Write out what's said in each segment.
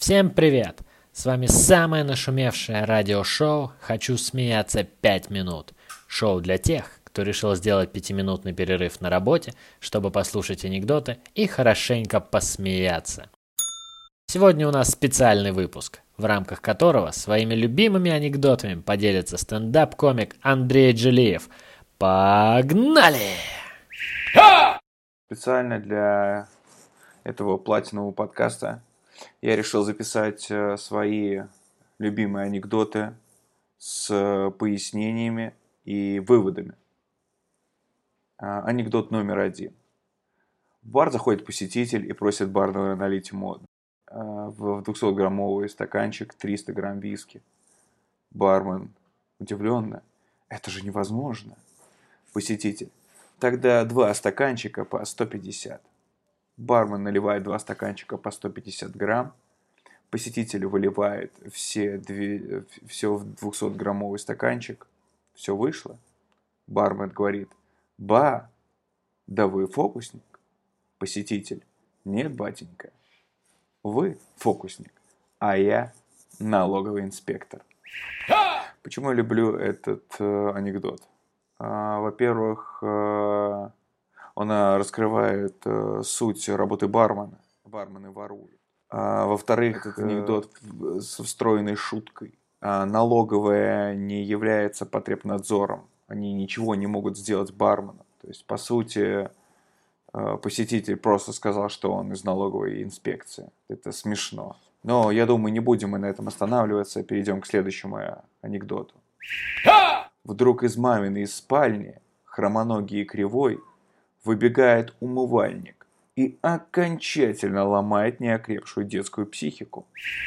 Всем привет! С вами самое нашумевшее радиошоу «Хочу смеяться 5 минут». Шоу для тех, кто решил сделать 5-минутный перерыв на работе, чтобы послушать анекдоты и хорошенько посмеяться. Сегодня у нас специальный выпуск, в рамках которого своими любимыми анекдотами поделится стендап-комик Андрей Джилиев. Погнали! Специально для этого платинового подкаста я решил записать свои любимые анекдоты с пояснениями и выводами. Анекдот номер 1. В бар заходит посетитель и просит бармена налить ему в 200-граммовый стаканчик 300 грамм виски. Бармен удивленно: это же невозможно. Посетитель: тогда 2 стаканчика по 150. Бармен наливает 2 стаканчика по 150 грамм. Посетитель выливает все в 200-граммовый стаканчик. Все вышло. Бармен говорит: ба, да вы фокусник. Посетитель: нет, батенька, вы фокусник, а я налоговый инспектор. Почему я люблю этот анекдот? Во-первых, он раскрывает суть работы бармена. Бармены воруют. Во-вторых, этот анекдот с встроенной шуткой. Налоговая не является потребнадзором. Они ничего не могут сделать с барменом. То есть, по сути, посетитель просто сказал, что он из налоговой инспекции. Это смешно. Но я думаю, не будем мы на этом останавливаться. Перейдем к следующему анекдоту. Вдруг из маминой спальни, хромоногий и кривой, выбегает умывальник и окончательно ломает неокрепшую детскую психику.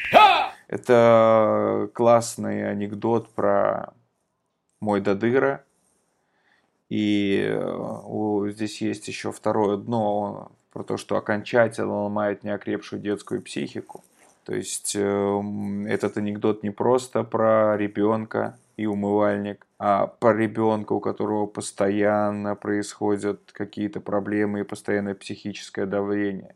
Это классный анекдот про мой додыра. И здесь есть еще второе дно про то, что окончательно ломает неокрепшую детскую психику. То есть этот анекдот не просто про ребенка и умывальник, а про ребенка, у которого постоянно происходят какие-то проблемы и постоянное психическое давление.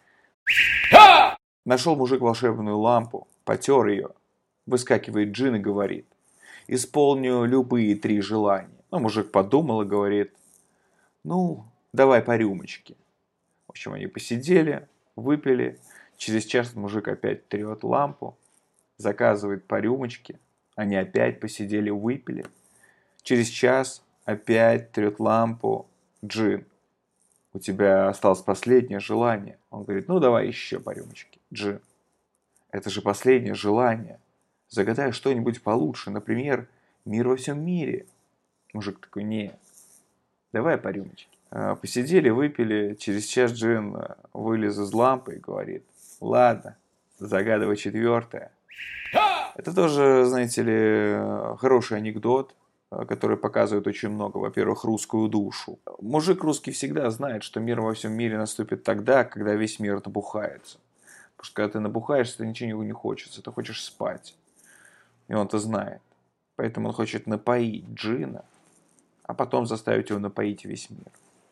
Нашел мужик волшебную лампу, потер ее, выскакивает джин и говорит: исполню любые 3 желания. Но мужик подумал и говорит: ну, давай по рюмочке. В общем, они посидели, выпили. Через час мужик опять трет лампу, заказывает по рюмочке. Они опять посидели, выпили. Через час опять трет лампу джин. У тебя осталось последнее желание. Он говорит: ну давай еще по рюмочке. Джин: это же последнее желание. Загадай что-нибудь получше. Например, мир во всем мире. Мужик такой: нет, давай по рюмочке. Посидели, выпили. Через час джин вылез из лампы и говорит: ладно, загадывай 4-е. Это тоже, знаете ли, хороший анекдот, который показывает очень много. Во-первых, русскую душу. Мужик русский всегда знает, что мир во всем мире наступит тогда, когда весь мир набухается. Потому что когда ты набухаешься, то ничего не хочется, ты хочешь спать. И он это знает. Поэтому он хочет напоить джина, а потом заставить его напоить весь мир.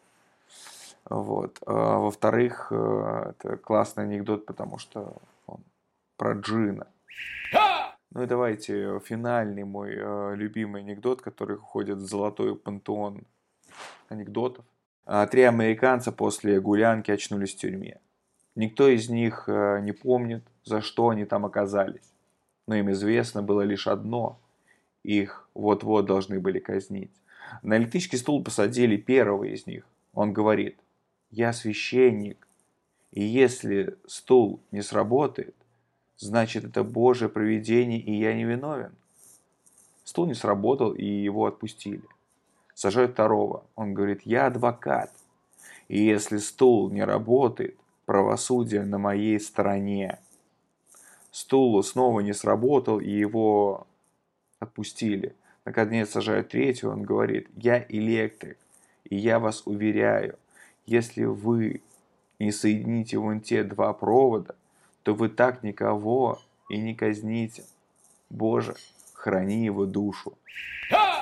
Вот. Во-вторых, это классный анекдот, потому что он про джина. Ну и давайте финальный мой любимый анекдот, который входит в золотой пантеон анекдотов. 3 американца после гулянки очнулись в тюрьме. Никто из них не помнит, за что они там оказались. Но им известно было лишь одно: их вот-вот должны были казнить. На электрический стул посадили первого из них. Он говорит: я священник, и если стул не сработает, значит, это Божье провидение, и я не виновен. Стул не сработал, и его отпустили. Сажают второго. Он говорит: я адвокат, и если стул не работает, правосудие на моей стороне. Стул снова не сработал, и его отпустили. Наконец сажают третьего. Он говорит: я электрик, и я вас уверяю, если вы не соедините вон те 2 провода, то вы так никого и не казните. Боже, храни его душу.